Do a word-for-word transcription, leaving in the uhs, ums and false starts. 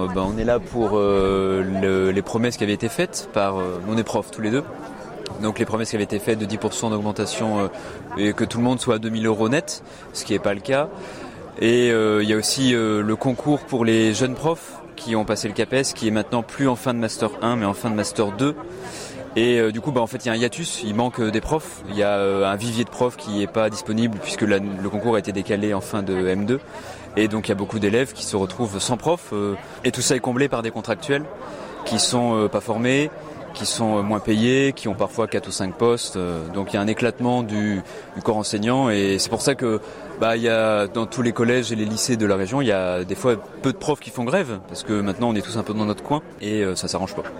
euh, bah, on est là pour euh, le, les promesses qui avaient été faites par, euh, on est profs tous les deux, donc les promesses qui avaient été faites de dix pour cent d'augmentation euh, et que tout le monde soit à deux mille euros net, ce qui n'est pas le cas. Et euh, il y a aussi euh, le concours pour les jeunes profs qui ont passé le CAPES, qui est maintenant plus en fin de Master un mais en fin de Master deux. Et euh, du coup, bah, en fait, il y a un hiatus, il manque euh, des profs. Il y a euh, un vivier de profs qui n'est pas disponible puisque la, le concours a été décalé en fin de M deux. Et donc, il y a beaucoup d'élèves qui se retrouvent sans prof. Euh, et tout ça est comblé par des contractuels qui sont euh, pas formés, qui sont euh, moins payés, qui ont parfois quatre ou cinq postes. Euh, donc, il y a un éclatement du, du corps enseignant. Et c'est pour ça que bah, il y a, dans tous les collèges et les lycées de la région, il y a des fois peu de profs qui font grève parce que maintenant, on est tous un peu dans notre coin et euh, ça s'arrange pas.